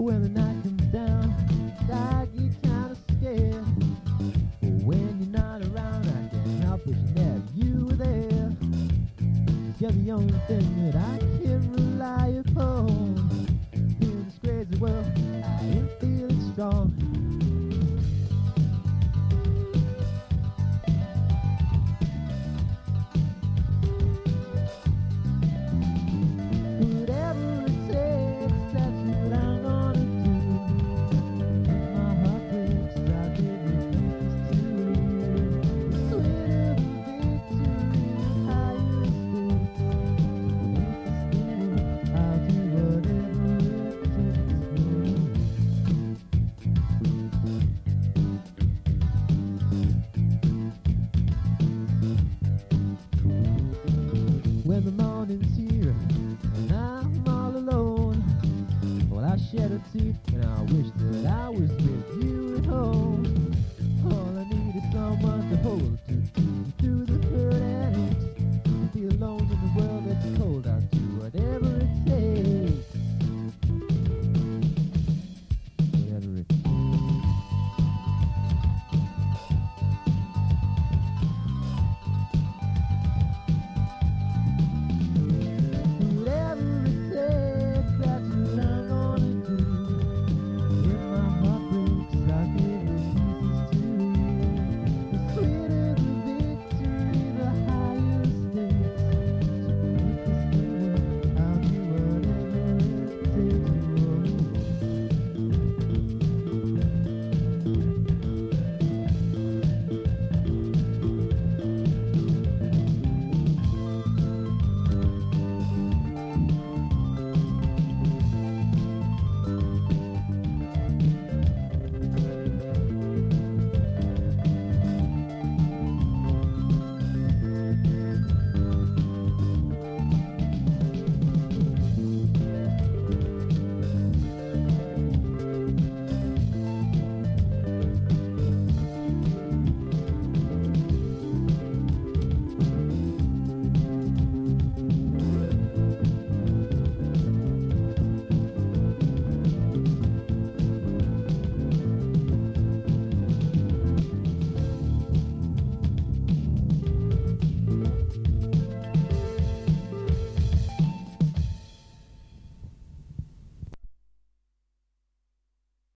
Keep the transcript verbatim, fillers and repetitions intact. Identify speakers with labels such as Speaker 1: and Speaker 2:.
Speaker 1: When the night comes down, I get kinda scared. But when you're not around, I can't help but never you were there. You're the only thing that I can rely upon. In this crazy world, I am feeling strong. Whatever it takes, that's what I'm gonna do. If my heart breaks, I'll give it peace to. The sweeter the victory, the higher stakes. I'll do whatever it takes. When the morning's here and I'm all alone, well, I shed a tear and I wish that I was with you at home.